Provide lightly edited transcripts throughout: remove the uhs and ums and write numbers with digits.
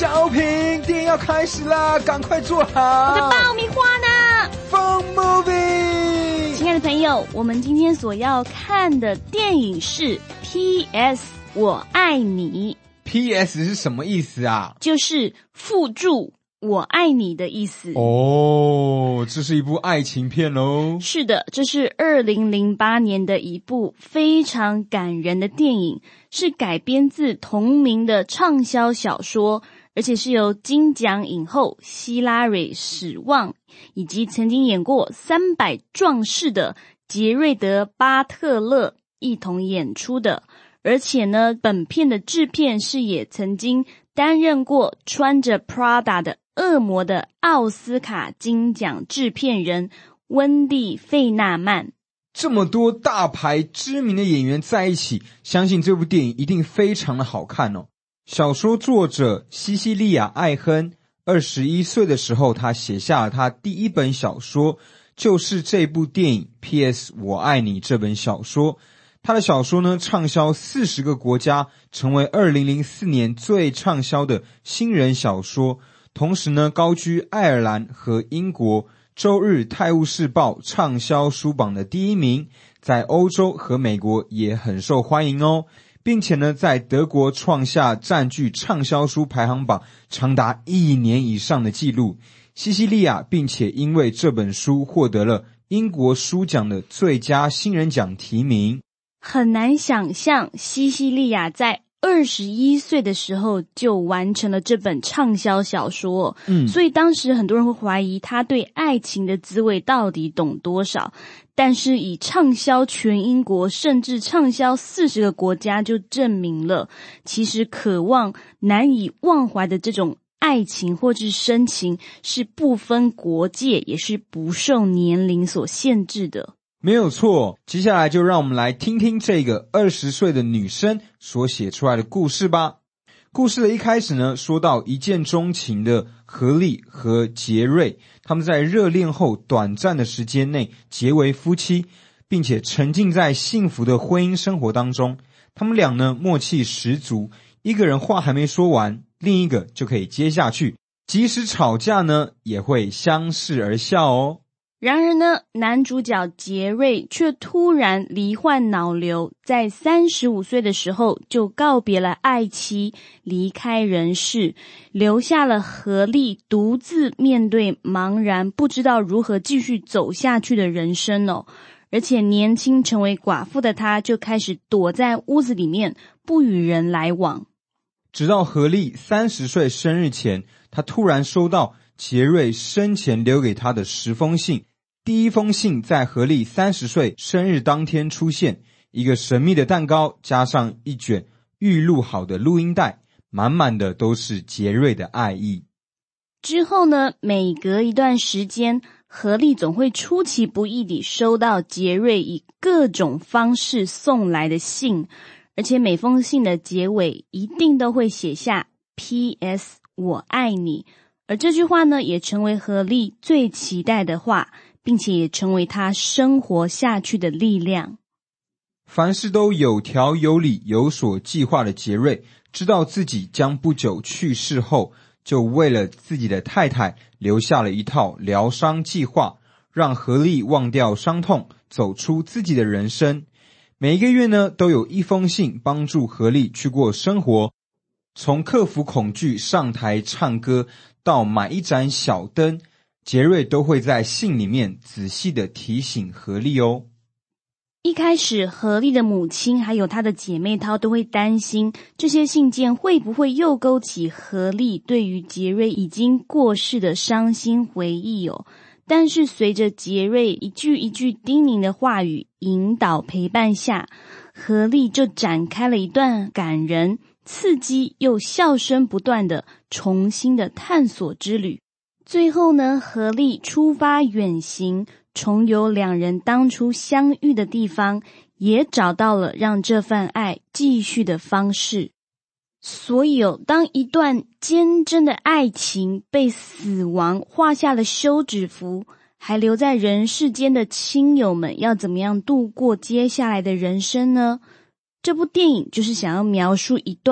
小品，电影要开始啦，赶快坐好。 我的爆米花呢？ 放 movie。 亲爱的朋友，我们今天所要看的电影是 P.S. 我爱你。 P.S. 是什么意思啊？ 就是附注我爱你的意思。 哦，这是一部爱情片咯。 是的，这是2008年的一部非常感人的电影，是改编自同名的畅销小说，而且是由金奖影后希拉蕊·史旺以及曾经演过300壮士的杰瑞德·巴特勒一同演出的。而且呢，本片的制片是也曾经担任过穿着 Prada 的恶魔的奥斯卡金奖制片人温蒂·费纳曼。 这么多大牌知名的演员在一起，相信这部电影一定非常的好看哦。小说作者西西利亚·艾亨21岁的时候，他写下了他第一本小说，就是这部电影 P.S. 我爱你这本小说。他的小说呢，畅销40个国家，成为2004年最畅销的新人小说，同时呢，高居爱尔兰和英国周日泰晤士报畅销书榜的第1名，在欧洲和美国也很受欢迎哦，并且呢，在德国创下占据畅销书排行榜长达1年以上的纪录。西西利亚并且因为这本书获得了英国书奖的最佳新人奖提名。 很难想象西西利亚在21岁的时候就完成了这本畅销小说，所以当时很多人会怀疑他对爱情的滋味到底懂多少，但是以畅销全英国甚至畅销40个国家就证明了，其实渴望难以忘怀的这种爱情或是深情是不分国界，也是不受年龄所限制的。 没有错，接下来就让我们来听听这个20岁的女生所写出来的故事吧。故事的一开始呢，说到一见钟情的何莉和杰瑞，他们在热恋后短暂的时间内结为夫妻，并且沉浸在幸福的婚姻生活当中。他们俩呢，默契十足，一个人话还没说完，另一个就可以接下去，即使吵架呢，也会相视而笑哦。 然而呢，男主角杰瑞却突然罹患脑瘤，在35岁的时候就告别了爱妻，离开人世，留下了何莉独自面对茫然不知道如何继续走下去的人生哦。而且年轻成为寡妇的她就开始躲在屋子里面，不与人来往。 直到何莉30岁生日前，她突然收到杰瑞生前留给她的10封信。第一封信在何莉30岁生日当天出现，一个神秘的蛋糕加上一卷预录好的录音带，满满的都是杰瑞的爱意。 之后呢，每隔一段时间，何莉总会出其不意地收到杰瑞以各种方式送来的信，而且每封信的结尾一定都会写下 P.S. 我爱你，而这句话呢，也成为何莉最期待的话，并且也成为他生活下去的力量。 凡事都有条有理有所计划的杰瑞，知道自己将不久去世后，就为了自己的太太留下了一套疗伤计划，让何莉忘掉伤痛，走出自己的人生。每一个月呢，都有一封信帮助何莉去过生活，从克服恐惧上台唱歌到买一盏小灯，杰瑞都会在信里面仔细的提醒何莉哦。 一开始何莉的母亲还有她的姐妹淘都会担心这些信件会不会又勾起何莉对于杰瑞已经过世的伤心回忆哦。但是随着杰瑞一句一句叮咛的话语引导陪伴下，何莉就展开了一段感人、刺激又笑声不断的重新的探索之旅。最后呢，何莉出发远行，重游两人当初相遇的地方，也找到了让这份爱继续的方式。所以当一段坚贞的爱情被死亡画下了休止符，还留在人世间的亲友们要怎么样度过接下来的人生呢？这部电影就是想要描述一段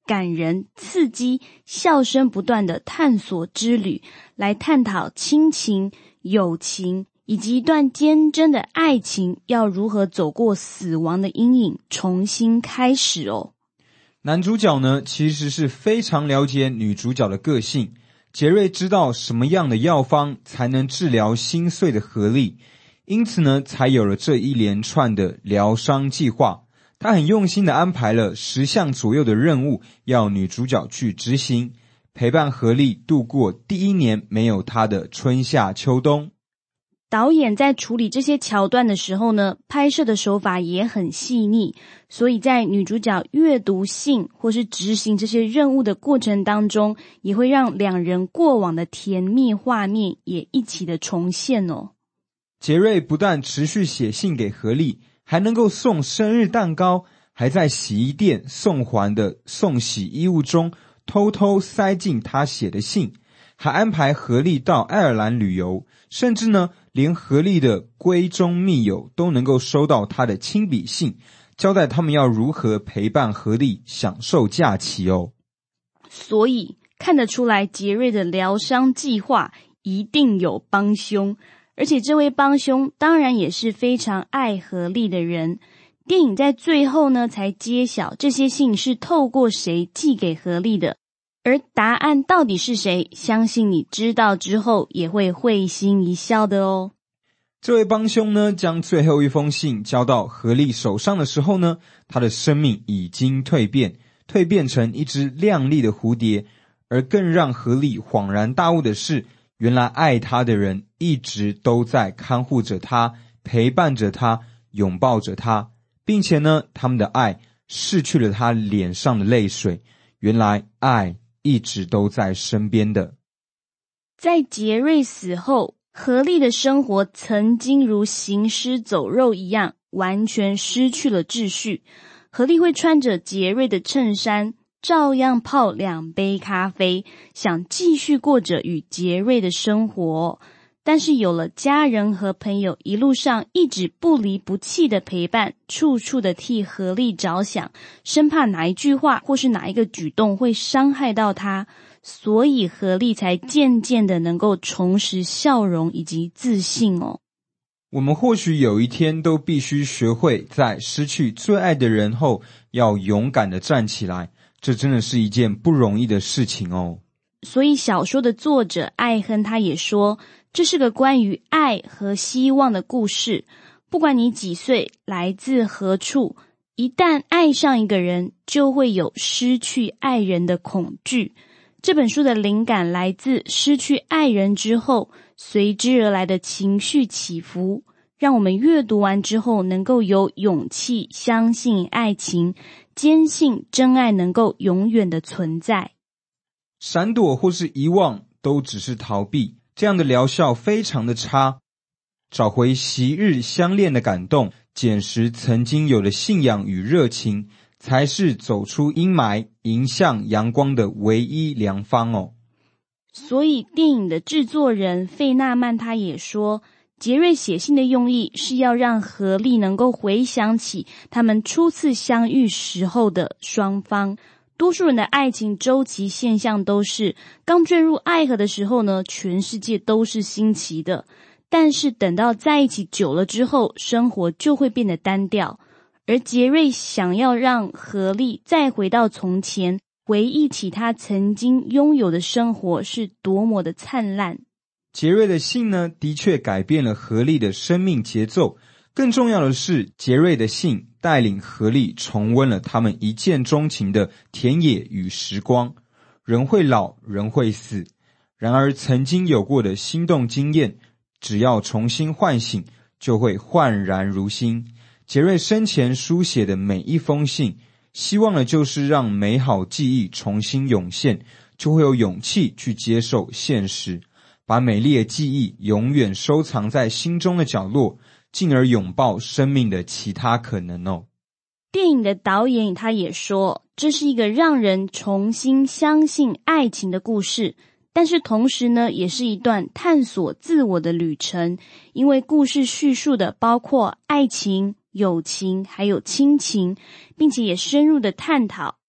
感人、刺激、笑声不断的探索之旅，来探讨亲情、友情以及一段坚贞的爱情要如何走过死亡的阴影，重新开始哦。 男主角呢，其实是非常了解女主角的个性，杰瑞知道什么样的药方才能治疗心碎的何莉，因此呢，才有了这一连串的疗伤计划。他很用心地安排了10项左右的任务，要女主角去执行，陪伴何莉度过第1年没有她的春夏秋冬。 导演在处理这些桥段的时候呢，拍摄的手法也很细腻，所以在女主角阅读信或是执行这些任务的过程当中，也会让两人过往的甜蜜画面也一起的重现哦。 杰瑞不但持续写信给何莉，还能够送生日蛋糕，还在洗衣店送还的送洗衣物中偷偷塞进他写的信，还安排何莉到爱尔兰旅游，甚至呢，连何莉的闺中密友都能够收到他的亲笔信，交代他们要如何陪伴何莉享受假期哦。 所以看得出来，杰瑞的疗伤计划一定有帮凶，而且这位帮凶当然也是非常爱何莉的人。电影在最后呢才揭晓这些信是透过谁寄给何莉的，而答案到底是谁，相信你知道之后也会会心一笑的哦。 这位帮凶呢，将最后一封信交到何莉手上的时候呢，他的生命已经蜕变成一只亮丽的蝴蝶，而更让何莉恍然大悟的是，原来爱他的人一直都在看护着他，陪伴着他，拥抱着他，并且呢，他们的爱拭去了他脸上的泪水，原来爱一直都在身边的。 在杰瑞死后，何莉的生活曾经如行尸走肉一样，完全失去了秩序。何莉会穿着杰瑞的衬衫，照样泡2杯咖啡，想继续过着与杰瑞的生活。但是有了家人和朋友一路上一直不离不弃的陪伴，处处的替何莉着想，生怕哪一句话或是哪一个举动会伤害到她，所以何莉才渐渐的能够重拾笑容以及自信哦。 我们或许有一天都必须学会在失去最爱的人后，要勇敢的站起来，这真的是一件不容易的事情哦。 所以小说的作者艾亨他也说，这是个关于爱和希望的故事。不管你几岁，来自何处，一旦爱上一个人，就会有失去爱人的恐惧。这本书的灵感来自失去爱人之后随之而来的情绪起伏，让我们阅读完之后能够有勇气相信爱情，坚信真爱能够永远的存在。 闪躲或是遗忘都只是逃避，这样的疗效非常的差。找回昔日相恋的感动，捡拾曾经有的信仰与热情，才是走出阴霾迎向阳光的唯一良方哦。 所以电影的制作人费纳曼他也说，杰瑞写信的用意是要让何莉能够回想起他们初次相遇时候的双方。多数人的爱情周期现象都是刚坠入爱河的时候呢，全世界都是新奇的，但是等到在一起久了之后，生活就会变得单调。而杰瑞想要让何莉再回到从前，回忆起他曾经拥有的生活是多么的灿烂。 杰瑞的信呢，的确改变了何莉的生命节奏。更重要的是，杰瑞的信带领何莉重温了他们一见钟情的田野与时光。人会老，人会死，然而曾经有过的心动经验，只要重新唤醒，就会焕然如新。杰瑞生前书写的每一封信，希望的就是让美好记忆重新涌现，就会有勇气去接受现实，把美丽的记忆永远收藏在心中的角落，进而拥抱生命的其他可能哦。 电影的导演他也说，这是一个让人重新相信爱情的故事，但是同时呢，也是一段探索自我的旅程，因为故事叙述的包括爱情、友情还有亲情，并且也深入的探讨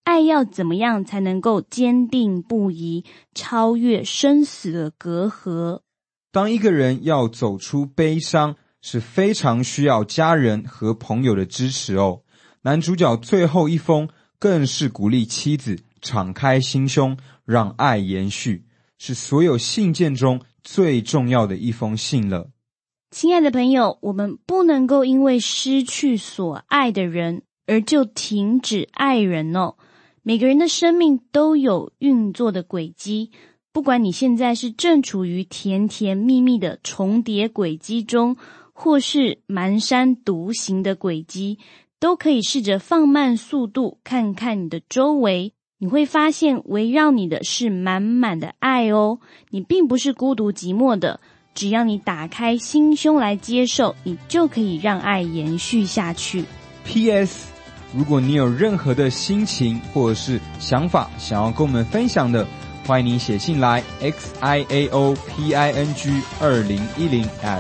爱要怎么样才能够坚定不移，超越生死的隔阂？ 当一个人要走出悲伤，是非常需要家人和朋友的支持哦。男主角最后一封更是鼓励妻子敞开心胸，让爱延续，是所有信件中最重要的一封信了。 亲爱的朋友，我们不能够因为失去所爱的人而就停止爱人哦。每个人的生命都有运作的轨迹，不管你现在是正处于甜甜蜜蜜的重叠轨迹中，或是蹒跚独行的轨迹，都可以试着放慢速度，看看你的周围，你会发现围绕你的是满满的爱哦。你并不是孤独寂寞的，只要你打开心胸来接受，你就可以让爱延续下去。 PS， 如果你有任何的心情或者是想法想要跟我们分享的，欢迎您写信来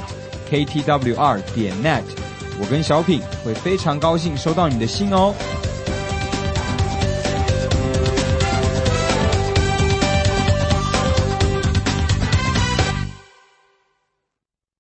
xiaoping2010@ktwr.net， 我跟小品会非常高兴收到你的信哦。